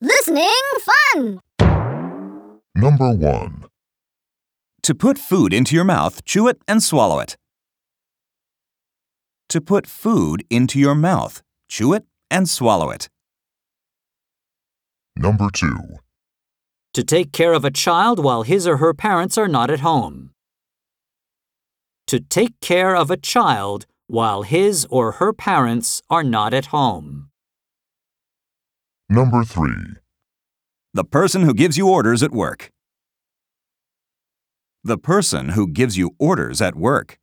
Listening fun! Number 1. To put food into your mouth, chew it and swallow it. To put food into your mouth, chew it and swallow it. Number 2. To take care of a child while his or her parents are not at home. To take care of a child while his or her parents are not at home. Number 3. The person who gives you orders at work. The person who gives you orders at work.